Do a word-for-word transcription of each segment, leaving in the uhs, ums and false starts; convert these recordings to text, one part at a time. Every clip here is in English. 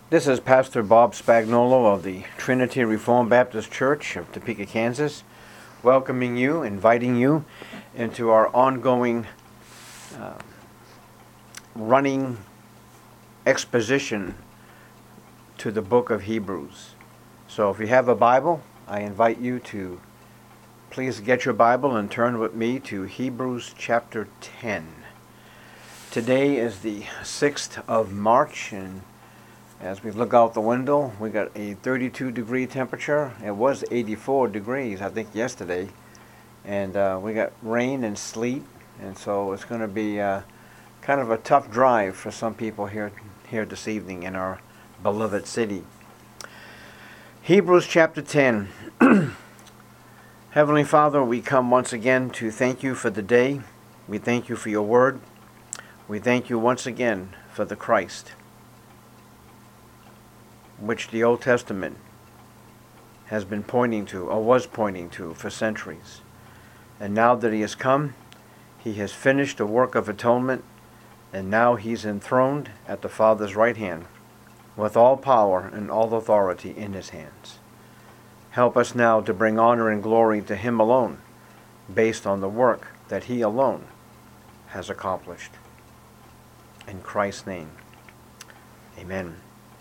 This is Pastor Bob Spagnolo of the Trinity Reformed Baptist Church of Topeka, Kansas, welcoming you, inviting you into our ongoing uh, running exposition to the book of Hebrews. So if you have a Bible, I invite you to please get your Bible and turn with me to Hebrews chapter ten. Today is the sixth of March, and as we look out the window, we got a thirty-two degree temperature. It was eighty-four degrees, I think, yesterday. And uh, we got rain and sleet, and so it's going to be uh, kind of a tough drive for some people here, here this evening in our beloved city. Hebrews chapter ten. Heavenly Father, we come once again to thank you for the day. We thank you for your word. We thank you once again for the Christ, which the Old Testament has been pointing to, or was pointing to, for centuries. And now that he has come, he has finished the work of atonement, and now he's enthroned at the Father's right hand, with all power and all authority in his hands. Help us now to bring honor and glory to him alone, based on the work that he alone has accomplished. In Christ's name, amen.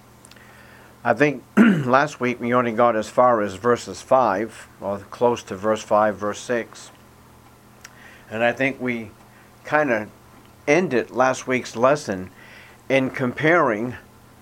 I think last week we only got as far as verses five, or close to verse five, verse six. And I think we kind of ended last week's lesson in comparing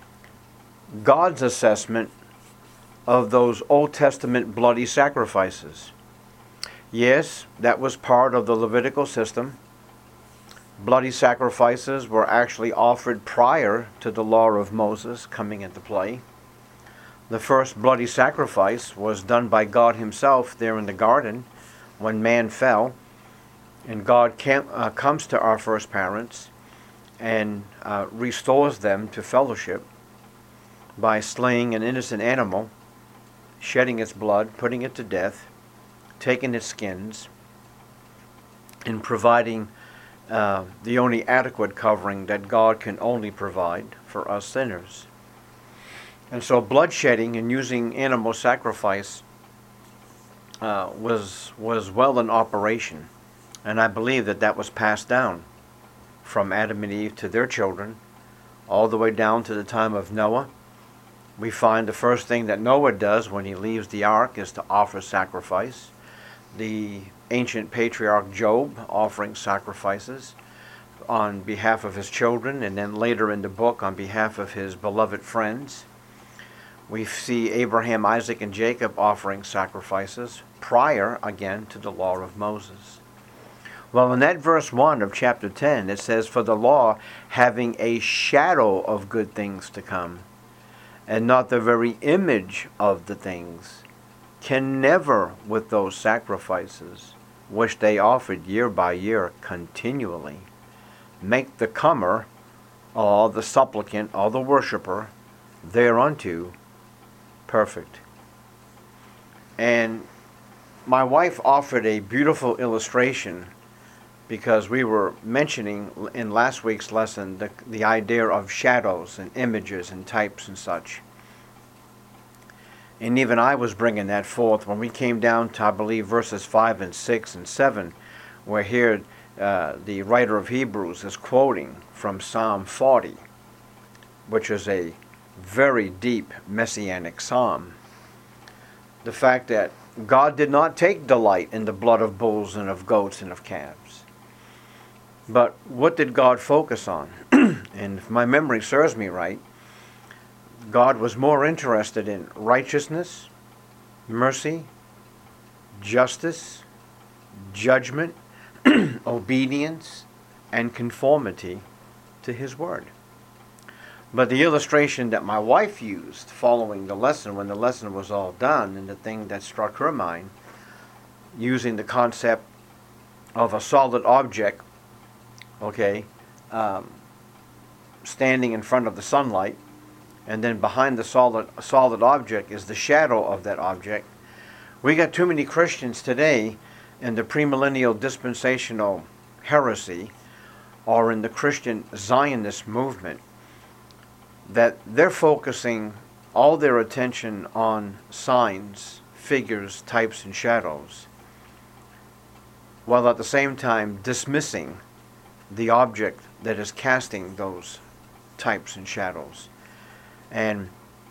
God's assessment of those Old Testament bloody sacrifices. Yes, that was part of the Levitical system. Bloody sacrifices were actually offered prior to the law of Moses coming into play. The first bloody sacrifice was done by God himself there in the garden when man fell. And God came, uh, comes to our first parents and uh, restores them to fellowship by slaying an innocent animal, shedding its blood, putting it to death, taking its skins, and providing uh, the only adequate covering that God can only provide for us sinners. And so bloodshedding and using animal sacrifice uh, was was well in operation. And I believe that that was passed down from Adam and Eve to their children, all the way down to the time of Noah. We find the first thing that Noah does when he leaves the ark is to offer sacrifice. The ancient patriarch Job offering sacrifices on behalf of his children, and then later in the book on behalf of his beloved friends. We see Abraham, Isaac, and Jacob offering sacrifices prior, again, to the law of Moses. Well, in that verse one of chapter ten, it says, "For the law, having a shadow of good things to come, and not the very image of the things, can never, with those sacrifices, which they offered year by year continually, make the comer, or the supplicant, or the worshipper, thereunto perfect." And my wife offered a beautiful illustration, because we were mentioning in last week's lesson the, the idea of shadows and images and types and such. And even I was bringing that forth when we came down to, I believe, verses five and six and seven, where here uh, the writer of Hebrews is quoting from Psalm forty, which is a very deep messianic psalm. The fact that God did not take delight in the blood of bulls and of goats and of calves. But what did God focus on? And if my memory serves me right, God was more interested in righteousness, mercy, justice, judgment, obedience, and conformity to his word. But the illustration that my wife used following the lesson, when the lesson was all done, and the thing that struck her mind, using the concept of a solid object, okay, um, standing in front of the sunlight, and then behind the solid solid object is the shadow of that object. We got too many Christians today in the premillennial dispensational heresy, or in the Christian Zionist movement, that they're focusing all their attention on signs, figures, types, and shadows, while at the same time dismissing the object that is casting those types and shadows. And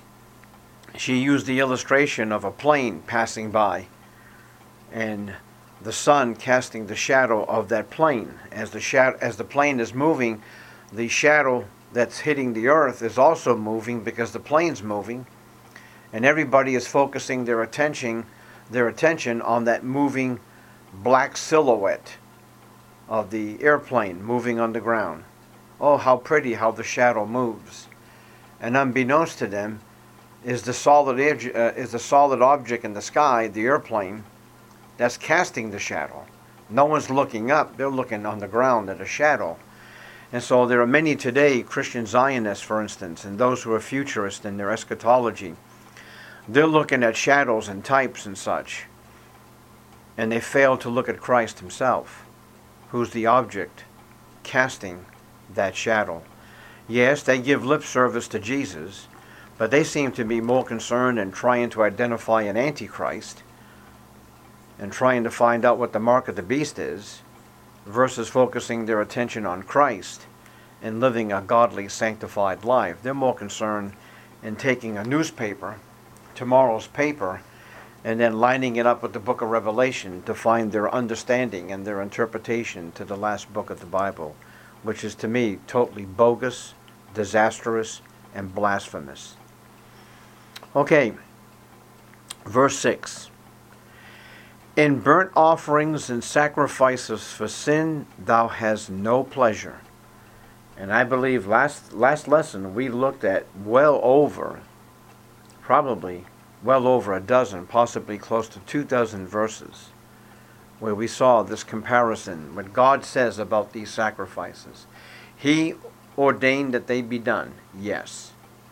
she used the illustration of a plane passing by and the sun casting the shadow of that plane. As the shadow, as the plane is moving, the shadow that's hitting the earth is also moving because the plane's moving, and everybody is focusing their attention their attention on that moving black silhouette of the airplane moving on the ground. Oh, how pretty how the shadow moves. And unbeknownst to them is the solid edge, uh, is the solid object in the sky, the airplane, that's casting the shadow. No one's looking up, they're looking on the ground at a shadow. And so there are many today, Christian Zionists, for instance, and those who are futurists in their eschatology. They're looking at shadows and types and such, and they fail to look at Christ himself, who's the object casting that shadow. Yes, they give lip service to Jesus, but they seem to be more concerned in trying to identify an antichrist and trying to find out what the mark of the beast is, versus focusing their attention on Christ and living a godly, sanctified life. They're more concerned in taking a newspaper, tomorrow's paper, and then lining it up with the book of Revelation to find their understanding and their interpretation to the last book of the Bible, which is to me totally bogus, disastrous, and blasphemous. Okay, verse six. In burnt offerings and sacrifices for sin thou hast no pleasure. And I believe last last lesson we looked at well over, probably well over a dozen, possibly close to two dozen verses, where we saw this comparison, what God says about these sacrifices. He ordained that they be done, yes.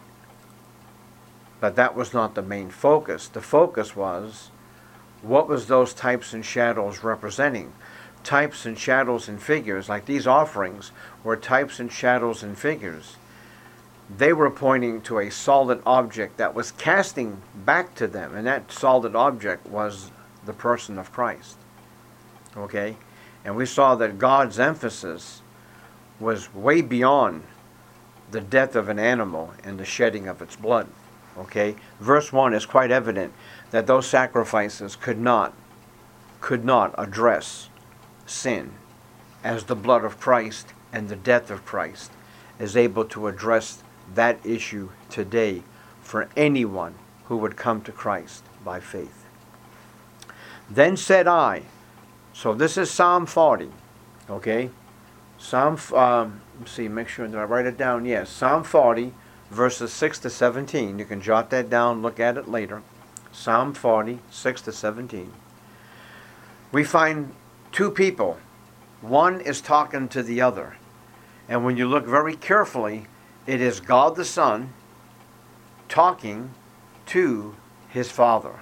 But that was not the main focus. The focus was, what was those types and shadows representing? Types and shadows and figures, like these offerings, were types and shadows and figures. They were pointing to a solid object that was casting back to them, and that solid object was the person of Christ. Okay? And we saw that God's emphasis was way beyond the death of an animal and the shedding of its blood. Okay? Verse one is quite evident that those sacrifices could not, could not address sin, as the blood of Christ and the death of Christ is able to address that issue today for anyone who would come to Christ by faith. Then said I, so this is Psalm forty, okay? Psalm, um, let's see, make sure that I write it down. Yes, Psalm forty, verses six to seventeen. You can jot that down, look at it later. Psalm forty, six to seventeen. We find two people. One is talking to the other. And when you look very carefully, it is God the Son talking to his Father.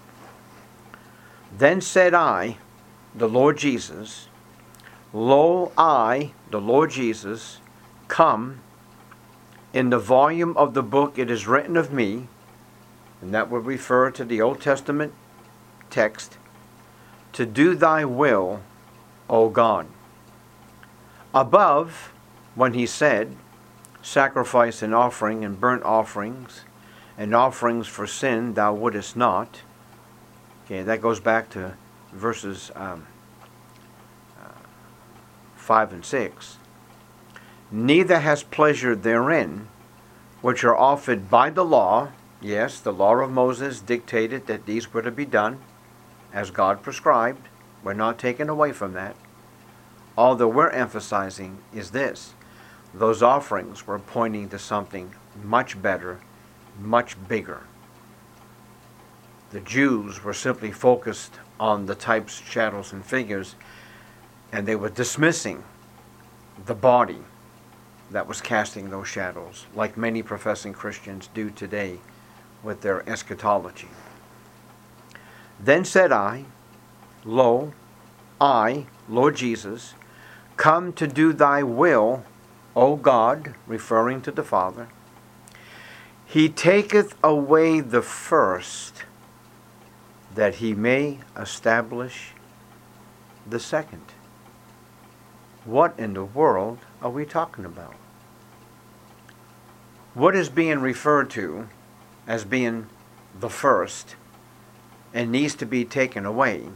Then said I, the Lord Jesus, Lo, I, the Lord Jesus, come. In the volume of the book it is written of me, and that would refer to the Old Testament text, to do thy will, O God. Above, when he said, sacrifice and offering and burnt offerings and offerings for sin thou wouldest not. Okay, that goes back to verses um, uh, five and six. Neither has pleasure therein, which are offered by the law. Yes, the law of Moses dictated that these were to be done as God prescribed. We're not taken away from that. All that we're emphasizing is this. Those offerings were pointing to something much better, much bigger. The Jews were simply focused on the types, shadows, and figures, and they were dismissing the body that was casting those shadows, like many professing Christians do today with their eschatology. Then said I, Lo, I, Lord Jesus, come to do thy will, O God, referring to the Father, He taketh away the first, that he may establish the second. What in the world are we talking about? What is being referred to as being the first and needs to be taken away,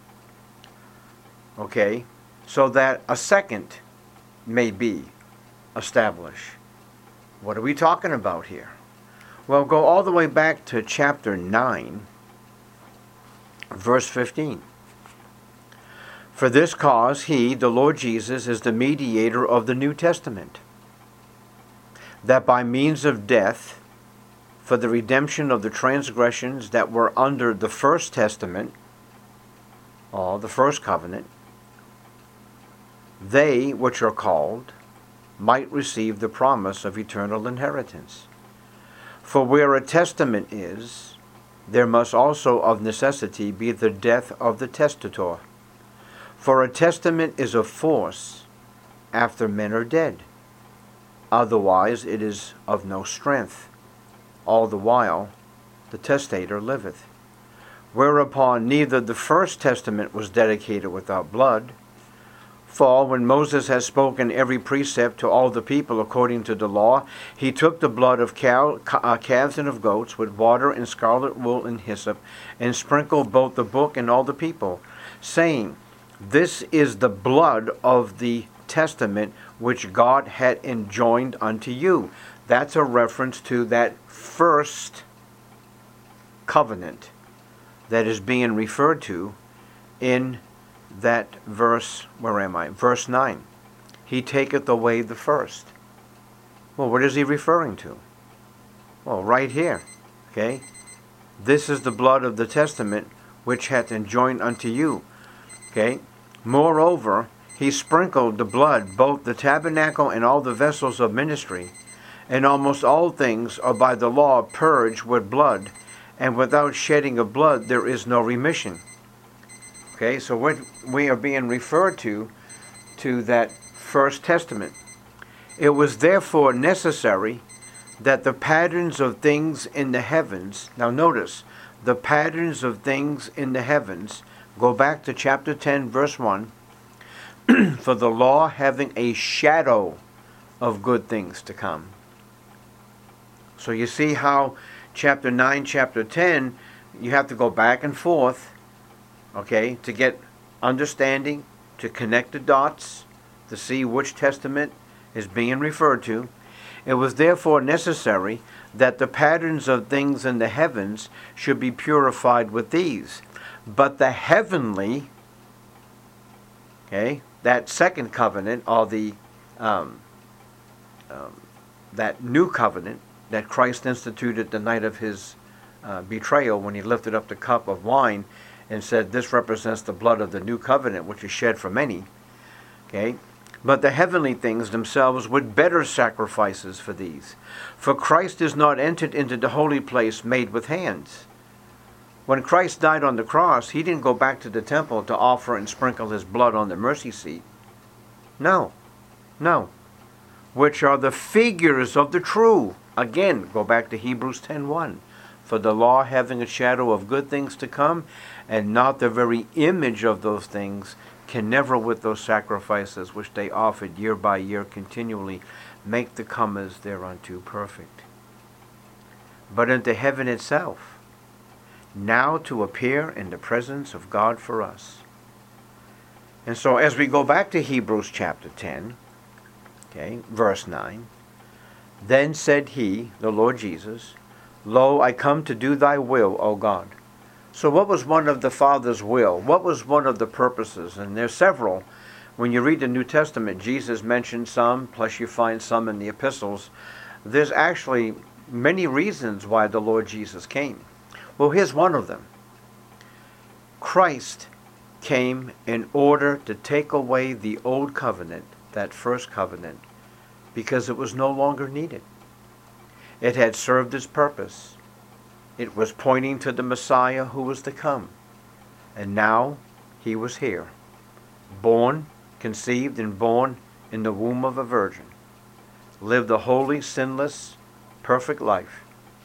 okay, so that a second may be established? What are we talking about here? Well, go all the way back to chapter nine, verse fifteen. For this cause he, the Lord Jesus, is the mediator of the New Testament, that by means of death, for the redemption of the transgressions that were under the first testament, or the first covenant, they which are called might receive the promise of eternal inheritance. For where a testament is, there must also of necessity be the death of the testator. For a testament is of force after men are dead. Otherwise it is of no strength, all the while the testator liveth. Whereupon neither the first testament was dedicated without blood. For when Moses has spoken every precept to all the people according to the law, he took the blood of cow, uh, calves and of goats with water and scarlet wool and hyssop, and sprinkled both the book and all the people, saying, This is the blood of the testament which God had enjoined unto you. That's a reference to that first covenant that is being referred to in that verse. Where am I? Verse nine. He taketh away the first. Well, what is he referring to? Well, right here. Okay. This is the blood of the testament which hath enjoined unto you. Okay. Moreover, he sprinkled the blood, both the tabernacle and all the vessels of ministry, and almost all things are by the law purged with blood, and without shedding of blood there is no remission. Okay, so what we are being referred to, to that first testament. It was therefore necessary that the patterns of things in the heavens, now notice, the patterns of things in the heavens, go back to chapter ten, verse one, for the law having a shadow of good things to come. So you see how chapter nine, chapter ten, you have to go back and forth, okay, to get understanding, to connect the dots, to see which testament is being referred to. It was therefore necessary that the patterns of things in the heavens should be purified with these. But the heavenly, okay, that second covenant, or the um, um, that new covenant that Christ instituted the night of his uh, betrayal, when he lifted up the cup of wine and said, this represents the blood of the new covenant which is shed for many. Okay, but the heavenly things themselves with better sacrifices for these. For Christ is not entered into the holy place made with hands. When Christ died on the cross, he didn't go back to the temple to offer and sprinkle his blood on the mercy seat. No, no. Which are the figures of the true. Again, go back to Hebrews ten one. For the law having a shadow of good things to come, and not the very image of those things, can never with those sacrifices which they offered year by year continually make the comers thereunto perfect. But unto heaven itself, now to appear in the presence of God for us. And so as we go back to Hebrews chapter ten, okay, verse nine, then said he, the Lord Jesus, Lo, I come to do thy will, O God. So what was one of the Father's will? What was one of the purposes? And there's several. When you read the New Testament, Jesus mentioned some, plus you find some in the epistles. There's actually many reasons why the Lord Jesus came. Well, here's one of them. Christ came in order to take away the old covenant, that first covenant, because it was no longer needed. It had served its purpose. It was pointing to the Messiah who was to come. And now he was here, born, conceived, and born in the womb of a virgin, lived a holy, sinless, perfect life,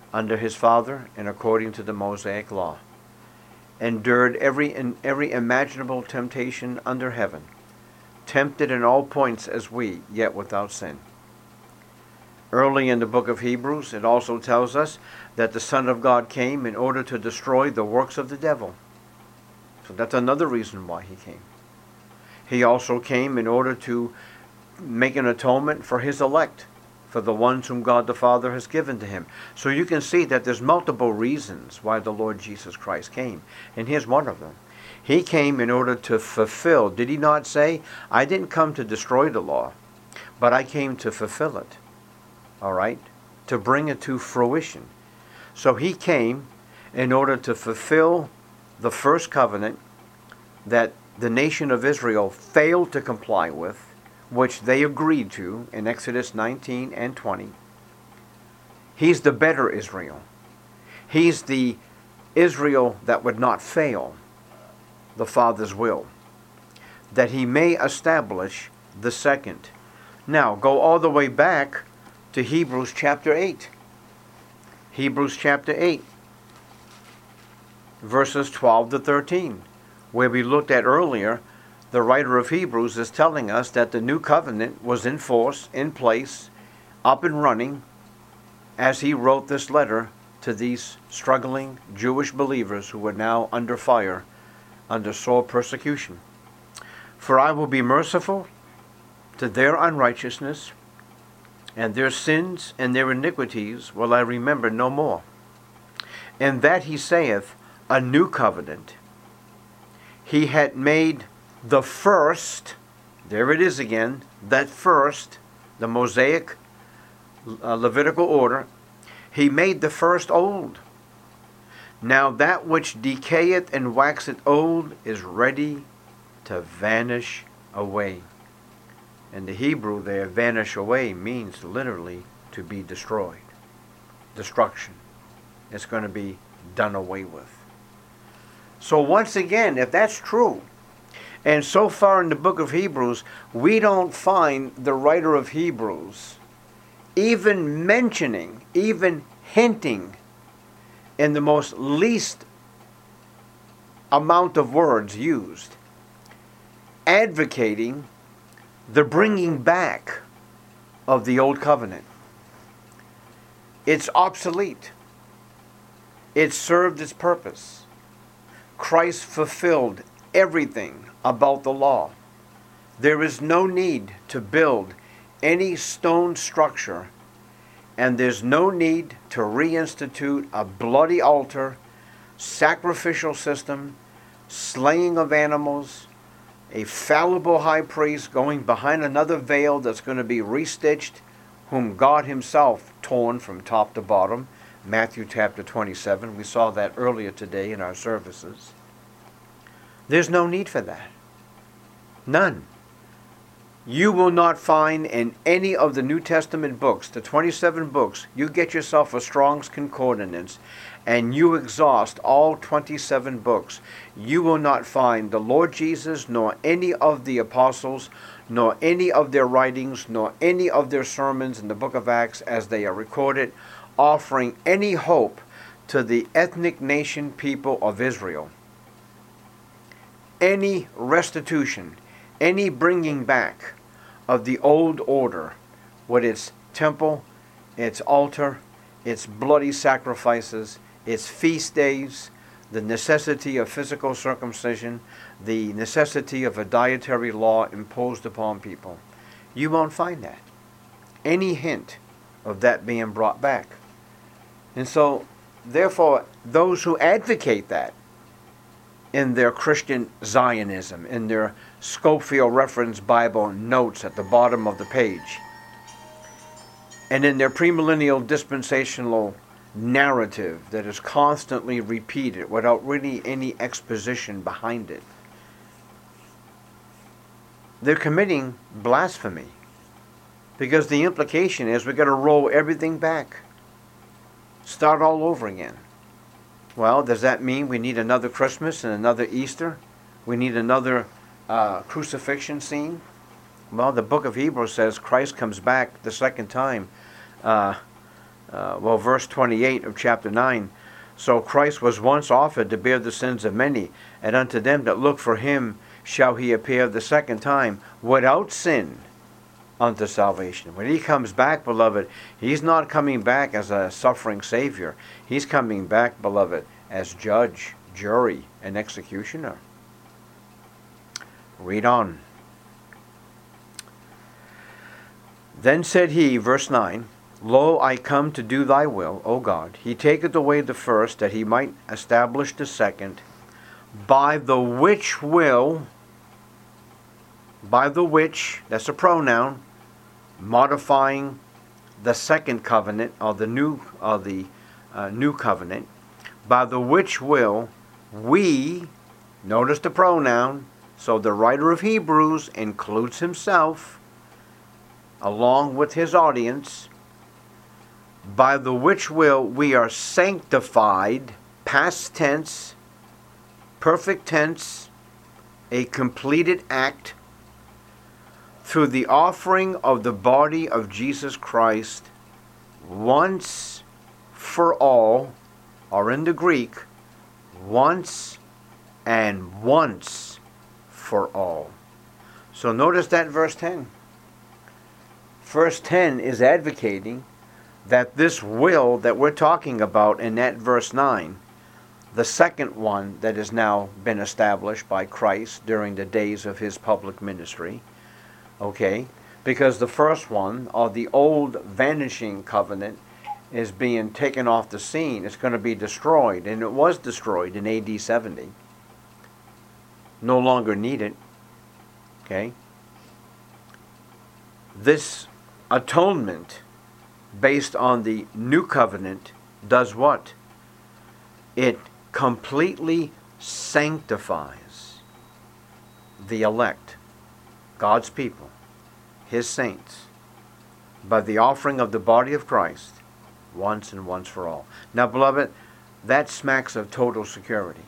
under his father and according to the Mosaic law, endured every in every imaginable temptation under heaven, tempted in all points as we, yet without sin. Early in the book of Hebrews, it also tells us that the Son of God came in order to destroy the works of the devil. So that's another reason why he came. He also came in order to make an atonement for his elect, for the ones whom God the Father has given to him. So you can see that there's multiple reasons why the Lord Jesus Christ came. And here's one of them. He came in order to fulfill. Did he not say, I didn't come to destroy the law, but I came to fulfill it. All right? To bring it to fruition. So he came in order to fulfill the first covenant that the nation of Israel failed to comply with, which they agreed to in Exodus nineteen and twenty. He's the better Israel. He's the Israel that would not fail the Father's will, that he may establish the second. Now, go all the way back to Hebrews chapter eight. Hebrews chapter eight, verses twelve to thirteen, where we looked at earlier. The writer of Hebrews is telling us that the new covenant was in force, in place, up and running, as he wrote this letter to these struggling Jewish believers who were now under fire, under sore persecution. For I will be merciful to their unrighteousness, and their sins and their iniquities will I remember no more. And that he saith, a new covenant, he had made the first, there it is again, that first, the Mosaic uh, Levitical order, he made the first old. Now that which decayeth and waxeth old is ready to vanish away. In the Hebrew there, vanish away means literally to be destroyed. Destruction. It's going to be done away with. So once again, if that's true, and so far in the book of Hebrews, we don't find the writer of Hebrews even mentioning, even hinting in the most least amount of words used, advocating the bringing back of the old covenant. It's obsolete. It served its purpose. Christ fulfilled everything about the law. There is no need to build any stone structure, and there's no need to reinstitute a bloody altar, sacrificial system, slaying of animals, a fallible high priest going behind another veil that's going to be restitched, whom God himself torn from top to bottom. Matthew chapter twenty-seven. We saw that earlier today in our services. There's no need for that. None. You will not find in any of the New Testament books, the twenty-seven books, you get yourself a Strong's Concordance and you exhaust all twenty-seven books. You will not find the Lord Jesus, nor any of the apostles, nor any of their writings, nor any of their sermons in the book of Acts as they are recorded, offering any hope to the ethnic nation people of Israel. Any restitution, any bringing back of the old order, with its temple, its altar, its bloody sacrifices, its feast days, the necessity of physical circumcision, the necessity of a dietary law imposed upon people. You won't find that. Any hint of that being brought back. And so, therefore, those who advocate that in their Christian Zionism, in their Scofield Reference Bible notes at the bottom of the page, and in their premillennial dispensational narrative that is constantly repeated without really any exposition behind it, they're committing blasphemy, because the implication is we've got to roll everything back, start all over again. Well, does that mean we need another Christmas and another Easter? We need another uh, crucifixion scene? Well, the book of Hebrews says Christ comes back the second time uh, uh, well, verse twenty-eight of chapter nine. So Christ was once offered to bear the sins of many, and unto them that look for him shall he appear the second time without sin unto salvation. When he comes back, beloved, he's not coming back as a suffering Savior. He's coming back, beloved, as judge, jury, and executioner. Read on. Then said he, verse nine, Lo, I come to do thy will, O God. He taketh away the first, that he might establish the second, by the which will, by the which, that's a pronoun, modifying the second covenant, or the new, or the uh, new covenant, by the which will we, notice the pronoun, so the writer of Hebrews includes himself, along with his audience, by the which will we are sanctified, past tense, perfect tense, a completed act, through the offering of the body of Jesus Christ, once for all, or in the Greek, once and once for all. So notice that verse ten. Verse ten is advocating that this will that we're talking about in that verse nine, the second one that has now been established by Christ during the days of his public ministry, okay, because the first one, or the old vanishing covenant, is being taken off the scene. It's going to be destroyed, and it was destroyed in A D seventy. No longer needed. Okay. This atonement based on the new covenant does what? It completely sanctifies the elect, God's people, his saints, by the offering of the body of Christ once and once for all. Now, beloved, that smacks of total security.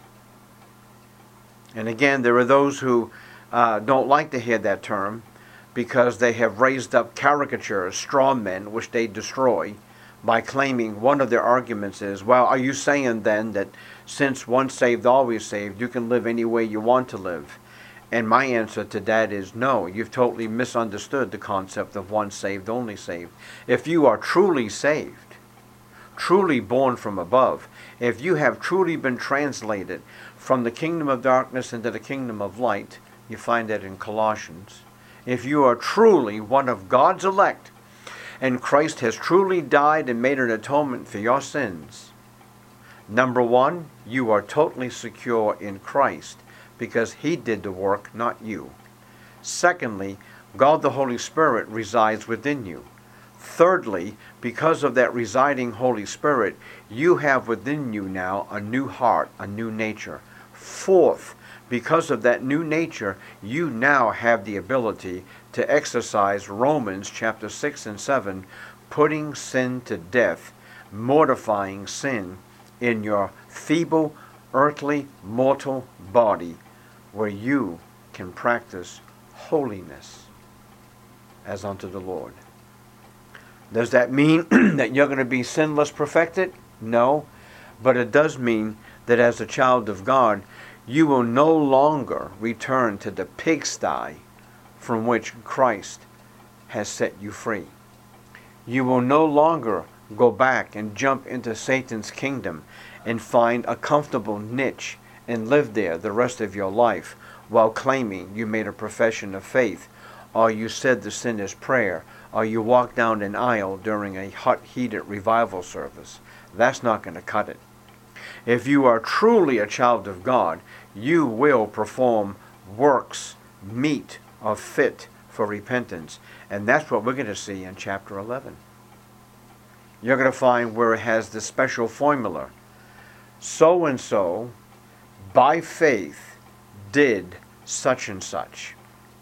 And again, there are those who uh, don't like to hear that term, because they have raised up caricatures, straw men, which they destroy by claiming one of their arguments is, well, are you saying then that since once saved, always saved, you can live any way you want to live? And my answer to that is no. You've totally misunderstood the concept of once saved, only saved. If you are truly saved, truly born from above, if you have truly been translated from the kingdom of darkness into the kingdom of light, you find that in Colossians. If you are truly one of God's elect, and Christ has truly died and made an atonement for your sins, number one, you are totally secure in Christ, because he did the work, not you. Secondly, God the Holy Spirit resides within you. Thirdly, because of that residing Holy Spirit, you have within you now a new heart, a new nature. Fourth, because of that new nature, you now have the ability to exercise Romans chapter six and seven, putting sin to death, mortifying sin in your feeble, earthly, mortal body, where you can practice holiness as unto the Lord. Does that mean that you're going to be sinless perfected? No. But it does mean that as a child of God, you will no longer return to the pigsty from which Christ has set you free. You will no longer go back and jump into Satan's kingdom and find a comfortable niche and live there the rest of your life while claiming you made a profession of faith, or you said the sinner's prayer, or you walked down an aisle during a hot, heated revival service. That's not going to cut it. If you are truly a child of God, you will perform works meet or fit for repentance. And that's what we're going to see in chapter eleven. You're going to find where it has the special formula. So-and-so, by faith, did such and such.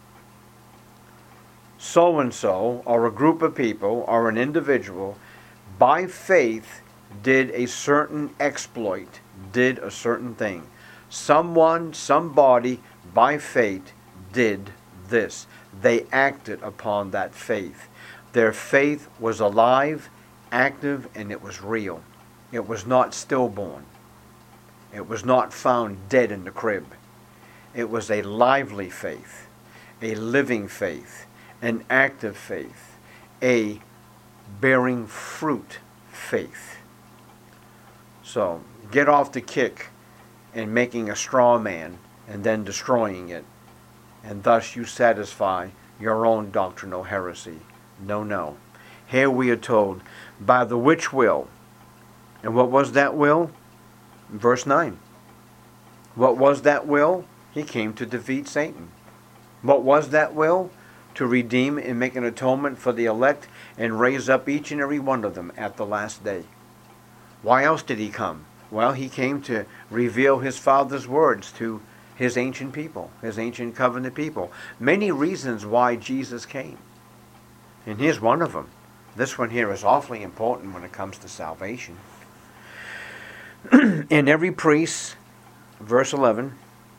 So-and-so, or a group of people, or an individual, by faith, did a certain exploit, did a certain thing. Someone, somebody, by faith, did this. They acted upon that faith. Their faith was alive, active and it was real. It was not stillborn. It was not found dead in the crib. It was a lively faith, a living faith, an active faith, a bearing fruit faith. So get off the kick in making a straw man and then destroying it, and thus you satisfy your own doctrinal heresy. No, no. Here we are told, by the which will, and what was that will? Verse nine. What was that will? He came to defeat Satan. What was that will? To redeem and make an atonement for the elect and raise up each and every one of them at the last day. Why else did he come? Well, he came to reveal his Father's words to his ancient people, his ancient covenant people. Many reasons why Jesus came. And here's one of them. This one here is awfully important when it comes to salvation. And every priest, verse eleven,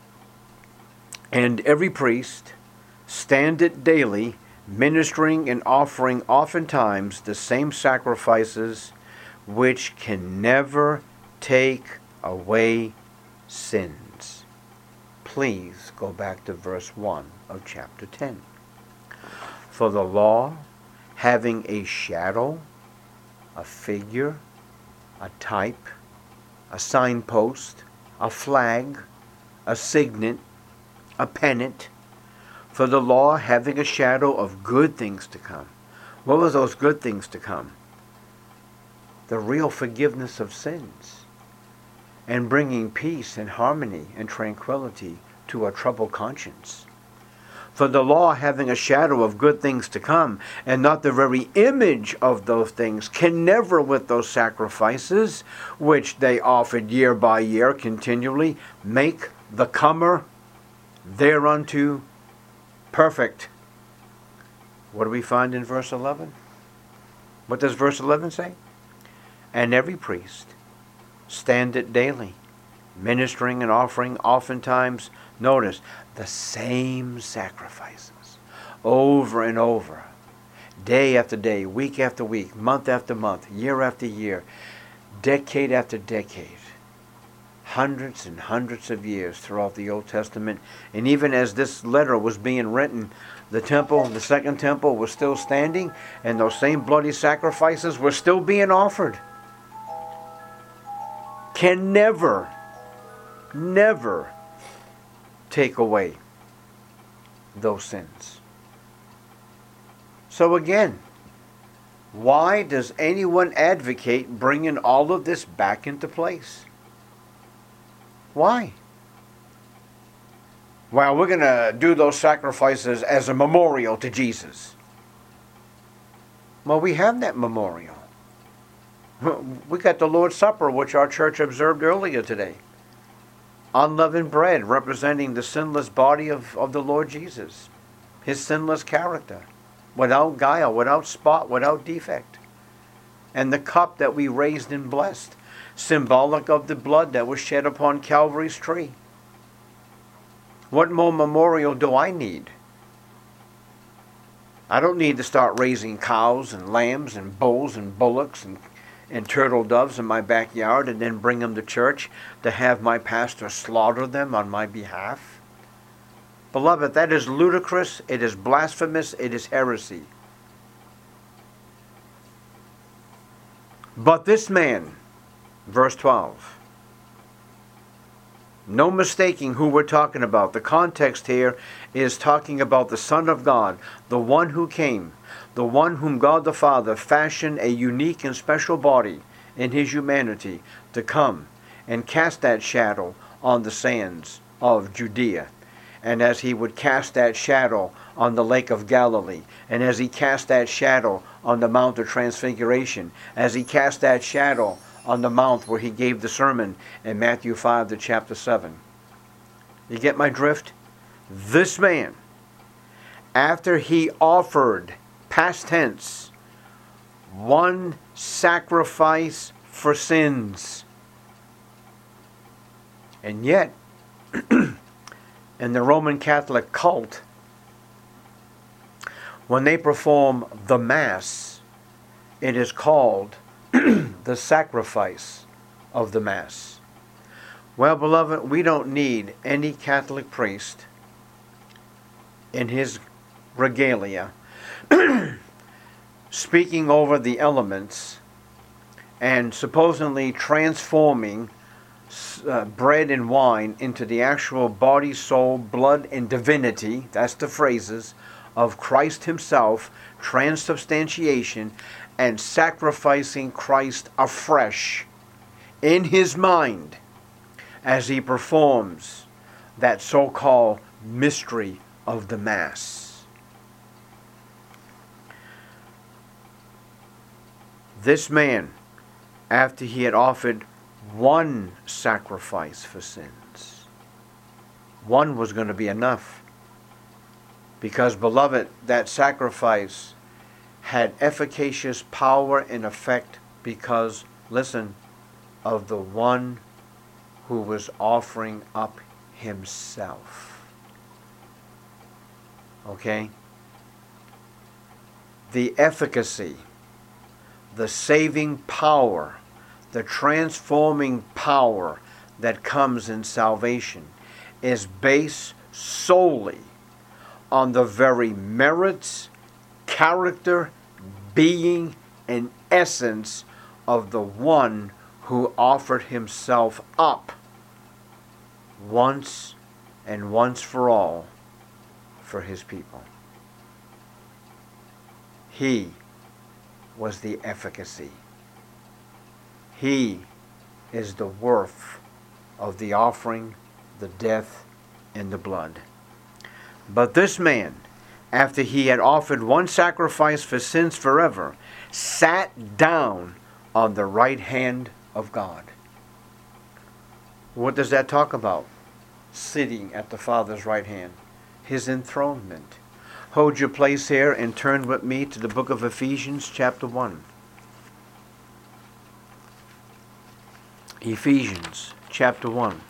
and every priest standeth daily, ministering and offering oftentimes the same sacrifices, which can never take away sins. Please go back to verse one of chapter ten. For the law, having a shadow, a figure, a type, a signpost, a flag, a signet, a pennant, for the law having a shadow of good things to come. What were those good things to come? The real forgiveness of sins, and bringing peace and harmony and tranquility to a troubled conscience. For the law having a shadow of good things to come, and not the very image of those things, can never with those sacrifices, which they offered year by year continually, make the comer thereunto perfect. What do we find in verse eleven? What does verse eleven say? And every priest standeth daily, ministering and offering oftentimes, notice, the same sacrifices, over and over, day after day, week after week, month after month, year after year, decade after decade, hundreds and hundreds of years throughout the Old Testament. And even as this letter was being written, the temple, the second temple, was still standing, and those same bloody sacrifices were still being offered. Can never, never take away those sins. So again, why does anyone advocate bringing all of this back into place? Why? Well, we're going to do those sacrifices as a memorial to Jesus. Well, we have that memorial. We got the Lord's Supper, which our church observed earlier today. Unleavened bread representing the sinless body of, of the Lord Jesus. His sinless character. Without guile, without spot, without defect. And the cup that we raised and blessed. Symbolic of the blood that was shed upon Calvary's tree. What more memorial do I need? I don't need to start raising cows and lambs and bulls and bullocks and and turtle doves in my backyard and then bring them to church to have my pastor slaughter them on my behalf. Beloved, that is ludicrous, it is blasphemous, it is heresy. But this man, verse twelve, no mistaking who we're talking about. The context here is talking about the Son of God, the one who came, the one whom God the Father fashioned a unique and special body in his humanity to come and cast that shadow on the sands of Judea. And as he would cast that shadow on the lake of Galilee, and as he cast that shadow on the Mount of Transfiguration, as he cast that shadow on the mount where he gave the sermon in Matthew five to chapter seven. You get my drift? This man, after he offered, past tense, one sacrifice for sins, and yet, in the Roman Catholic cult, when they perform the Mass, it is called the sacrifice of the Mass. Well, beloved, we don't need any Catholic priest in his regalia speaking over the elements and supposedly transforming uh, bread and wine into the actual body, soul, blood, and divinity, that's the phrases, of Christ himself, transubstantiation, and sacrificing Christ afresh in his mind as he performs that so-called mystery of the Mass. This man, after he had offered one sacrifice for sins, one was going to be enough. Because, beloved, that sacrifice had efficacious power and effect because, listen, of the one who was offering up himself. Okay? The efficacy, the saving power, the transforming power that comes in salvation is based solely on the very merits, character, being, and essence of the one who offered himself up once and once for all for his people. He was the efficacy. He is the worth of the offering, the death, and the blood. But this man, after he had offered one sacrifice for sins forever, sat down on the right hand of God. What does that talk about? Sitting at the Father's right hand. His enthronement. Hold your place here and turn with me to the book of Ephesians chapter one. Ephesians chapter one.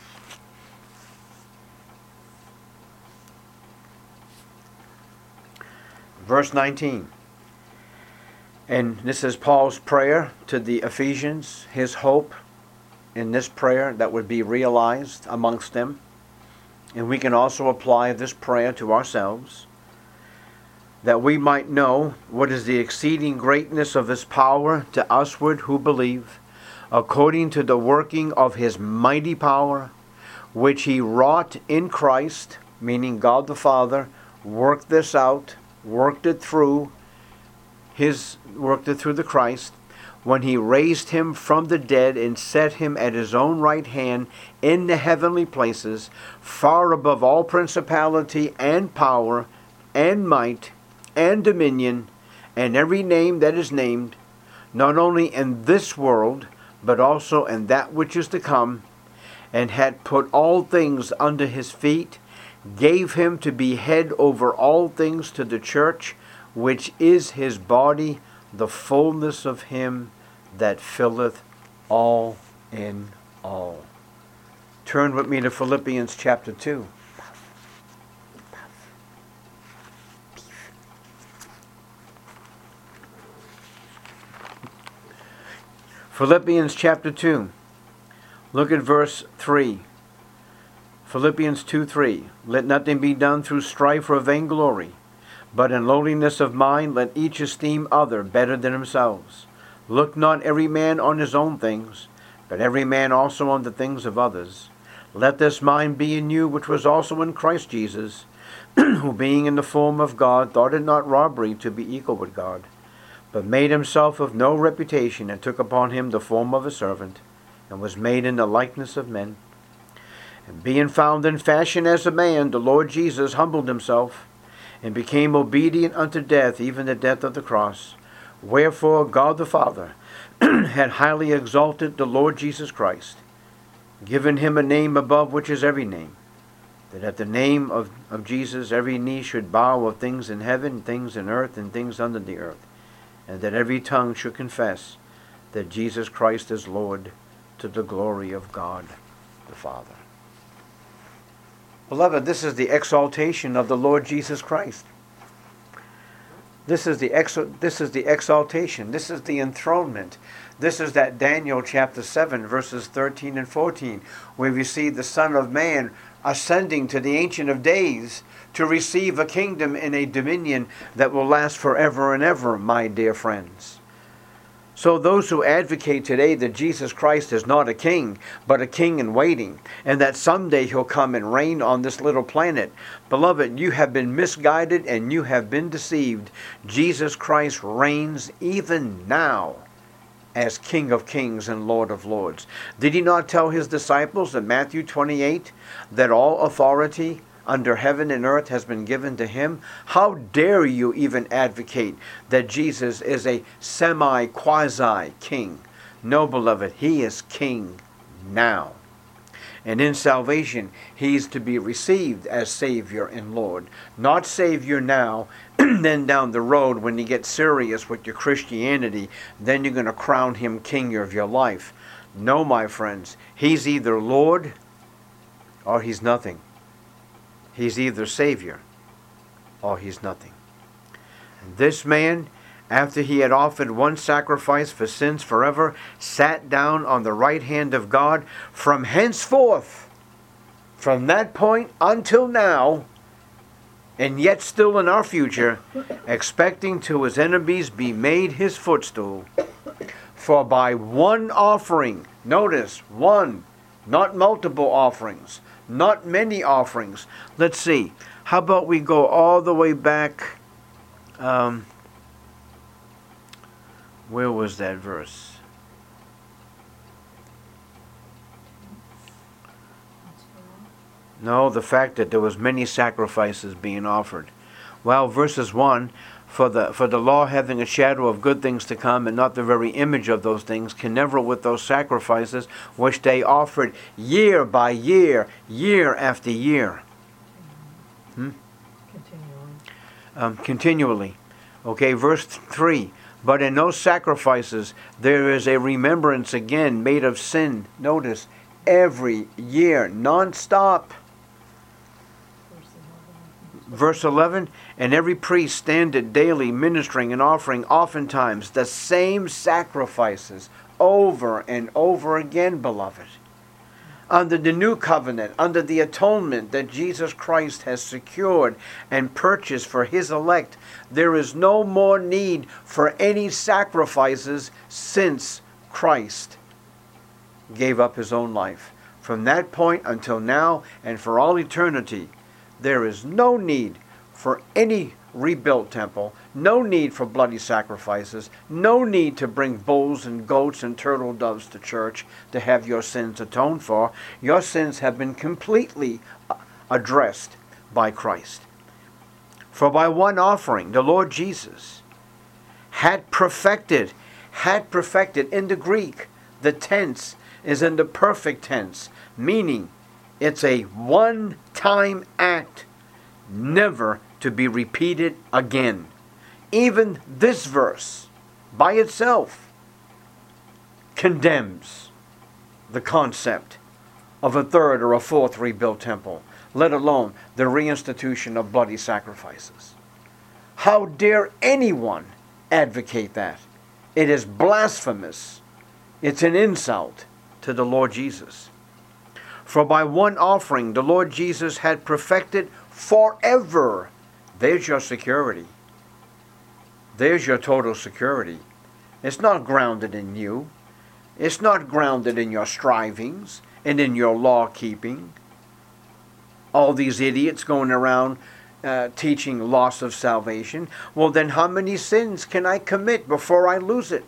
Verse nineteen. And this is Paul's prayer to the Ephesians, his hope in this prayer that would be realized amongst them. And we can also apply this prayer to ourselves, that we might know what is the exceeding greatness of his power to usward who believe, according to the working of his mighty power, which he wrought in Christ, meaning God the Father, worked this out, worked it through, his worked it through the Christ, when he raised him from the dead and set him at his own right hand in the heavenly places, far above all principality and power and might and dominion and every name that is named, not only in this world, but also in that which is to come, and had put all things under his feet, gave him to be head over all things to the church, which is his body, the fullness of him that filleth all in all. Turn with me to Philippians chapter two. Philippians chapter two. Look at verse three. Philippians two three. Let nothing be done through strife or vainglory, but in lowliness of mind let each esteem other better than themselves. Look not every man on his own things, but every man also on the things of others. Let this mind be in you, which was also in Christ Jesus, who being in the form of God, thought it not robbery to be equal with God, but made himself of no reputation, and took upon him the form of a servant, and was made in the likeness of men. And being found in fashion as a man, the Lord Jesus humbled himself, and became obedient unto death, even the death of the cross. Wherefore God the Father had highly exalted the Lord Jesus Christ, given him a name above which is every name, that at the name of, of Jesus every knee should bow, of things in heaven, things in earth, and things under the earth, and that every tongue should confess that Jesus Christ is Lord, to the glory of God the Father. Beloved, this is the exaltation of the Lord Jesus Christ. This is the ex- this is the exaltation. This is the enthronement. This is that Daniel chapter seven, verses thirteen and fourteen, where we see the Son of Man ascending to the Ancient of Days to receive a kingdom and a dominion that will last forever and ever, my dear friends. So those who advocate today that Jesus Christ is not a king, but a king in waiting, and that someday he'll come and reign on this little planet, beloved, you have been misguided and you have been deceived. Jesus Christ reigns even now as King of Kings and Lord of Lords. Did he not tell his disciples in Matthew twenty-eight that all authority under heaven and earth has been given to him? How dare you even advocate that Jesus is a semi-quasi-king? No, beloved, he is king now. And in salvation, he's to be received as Savior and Lord. Not Savior now, then down the road when you get serious with your Christianity, then you're going to crown him king of your life. No, my friends, he's either Lord or he's nothing. He's either Savior or he's nothing. And this man, after he had offered one sacrifice for sins forever, sat down on the right hand of God. From henceforth, from that point until now, and yet still in our future, expecting to his enemies be made his footstool. For by one offering, notice, one, not multiple offerings, not many offerings. Let's see. How about we go all the way back? Um, where was that verse? No, the fact that there was many sacrifices being offered. Well, verses one, for the for the law having a shadow of good things to come, and not the very image of those things, can never with those sacrifices which they offered year by year, year after year. Hmm? Continually. Um, continually. Okay, verse three. But in those sacrifices there is a remembrance again made of sin. Notice, every year, non-stop. Verse eleven, and every priest standeth daily ministering and offering oftentimes the same sacrifices over and over again, beloved. Under the new covenant, under the atonement that Jesus Christ has secured and purchased for his elect, there is no more need for any sacrifices since Christ gave up his own life. From that point until now and for all eternity, there is no need for any rebuilt temple, no need for bloody sacrifices, no need to bring bulls and goats and turtle doves to church to have your sins atoned for. Your sins have been completely addressed by Christ. For by one offering, the Lord Jesus had perfected, had perfected in the Greek, the tense is in the perfect tense, meaning it's a one-time act, never to be repeated again. Even this verse, by itself, condemns the concept of a third or a fourth rebuilt temple, let alone the reinstitution of bloody sacrifices. How dare anyone advocate that? It is blasphemous. It's an insult to the Lord Jesus. For by one offering the Lord Jesus had perfected forever. There's your security. There's your total security. It's not grounded in you. It's not grounded in your strivings and in your law keeping. All these idiots going around uh, teaching loss of salvation. Well, then how many sins can I commit before I lose it?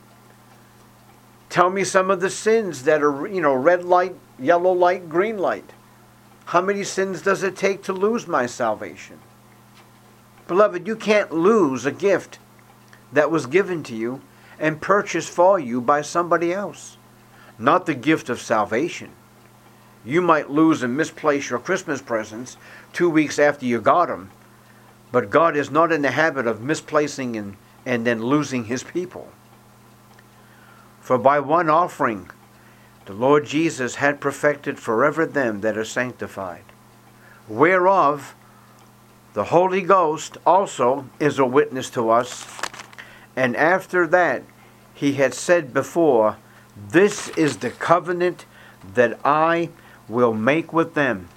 Tell me some of the sins that are, you know, red light, yellow light, green light. How many sins does it take to lose my salvation? Beloved, you can't lose a gift that was given to you and purchased for you by somebody else. Not the gift of salvation. You might lose and misplace your Christmas presents two weeks after you got them, but God is not in the habit of misplacing and, and then losing his people. For by one offering the Lord Jesus had perfected forever them that are sanctified, whereof The Holy Ghost also is a witness to us. And after that, he had said before, this is the covenant that I will make with them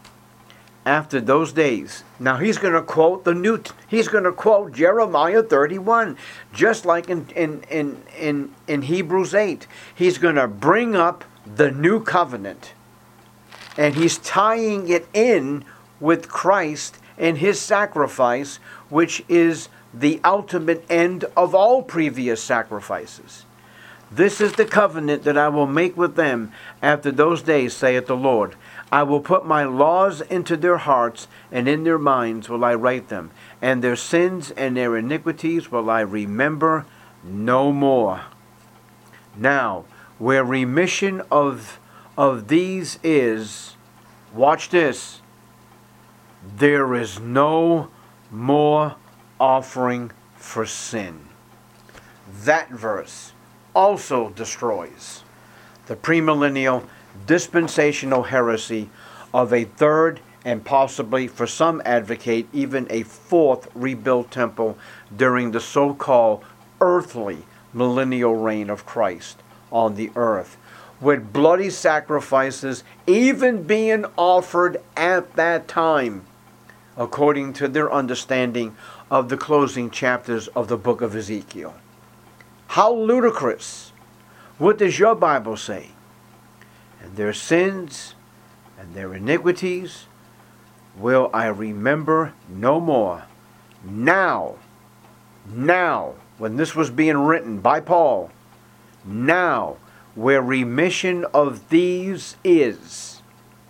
after those days. Now he's going to quote the new, he's going to quote Jeremiah thirty-one, just like in, in, in, in, in Hebrews eight. He's going to bring up the new covenant. And he's tying it in with Christ and his sacrifice, which is the ultimate end of all previous sacrifices. This is the covenant that I will make with them after those days, saith the Lord. I will put my laws into their hearts, and in their minds will I write them. And their sins and their iniquities will I remember no more. Now, where remission of, of these is, watch this, there is no more offering for sin. That verse also destroys the premillennial dispensational heresy of a third and possibly, for some advocate, even a fourth rebuilt temple during the so-called earthly millennial reign of Christ on the earth, with bloody sacrifices even being offered at that time, according to their understanding of the closing chapters of the book of Ezekiel. How ludicrous! What does your Bible say? And their sins and their iniquities will I remember no more. Now, now, when this was being written by Paul, now, where remission of these is,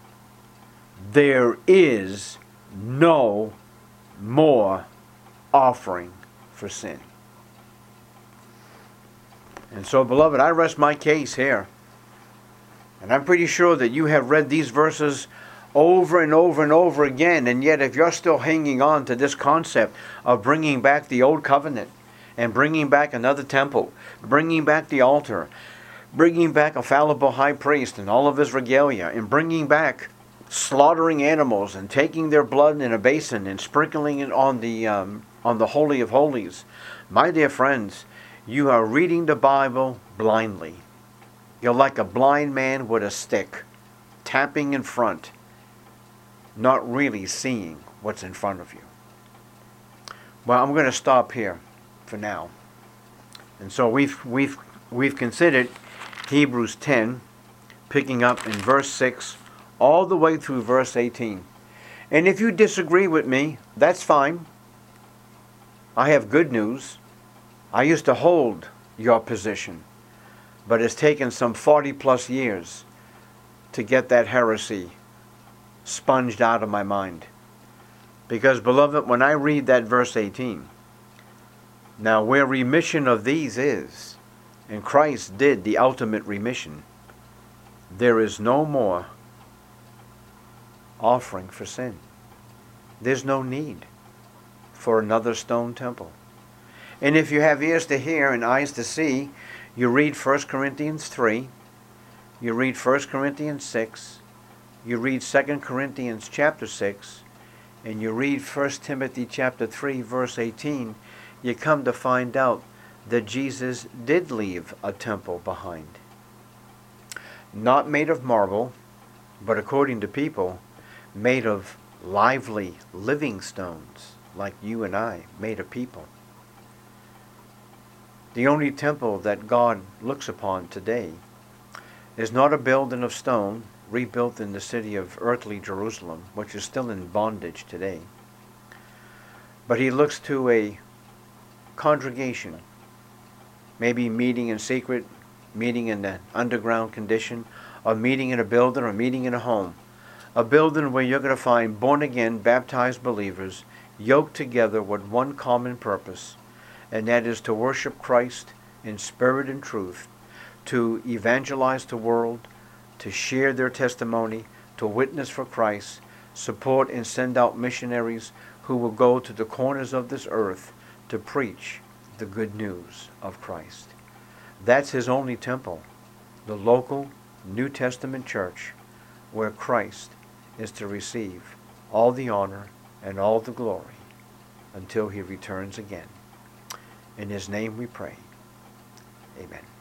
there is no more offering for sin. And so, beloved, I rest my case here. And I'm pretty sure that you have read these verses over and over and over again. And yet, if you're still hanging on to this concept of bringing back the old covenant and bringing back another temple, bringing back the altar, bringing back a fallible high priest and all of his regalia, and bringing back slaughtering animals and taking their blood in a basin and sprinkling it on the um, on the Holy of Holies, my dear friends, you are reading the Bible blindly. You're like a blind man with a stick, tapping in front, not really seeing what's in front of you. Well, I'm going to stop here for now. And so we've we've we've considered Hebrews ten, picking up in verse six, all the way through verse eighteen. And if you disagree with me, that's fine. I have good news. I used to hold your position, but it's taken some forty plus years to get that heresy sponged out of my mind. Because, beloved, when I read that verse eighteen, now where remission of these is, and Christ did the ultimate remission, there is no more offering for sin. There's no need for another stone temple. And if you have ears to hear and eyes to see, you read First Corinthians three, you read First Corinthians six, you read Second Corinthians chapter six, and you read First Timothy chapter three, verse eighteen, you come to find out that Jesus did leave a temple behind. Not made of marble, but according to people, made of lively, living stones, like you and I, made of people. The only temple that God looks upon today is not a building of stone rebuilt in the city of earthly Jerusalem, which is still in bondage today. But he looks to a congregation, maybe meeting in secret, meeting in the underground condition, or meeting in a building, or meeting in a home. A building where you're going to find born-again, baptized believers yoked together with one common purpose, and that is to worship Christ in spirit and truth, to evangelize the world, to share their testimony, to witness for Christ, support and send out missionaries who will go to the corners of this earth to preach the good news of Christ. That's his only temple, the local New Testament church, where Christ is to receive all the honor and all the glory until he returns again. In his name we pray. Amen.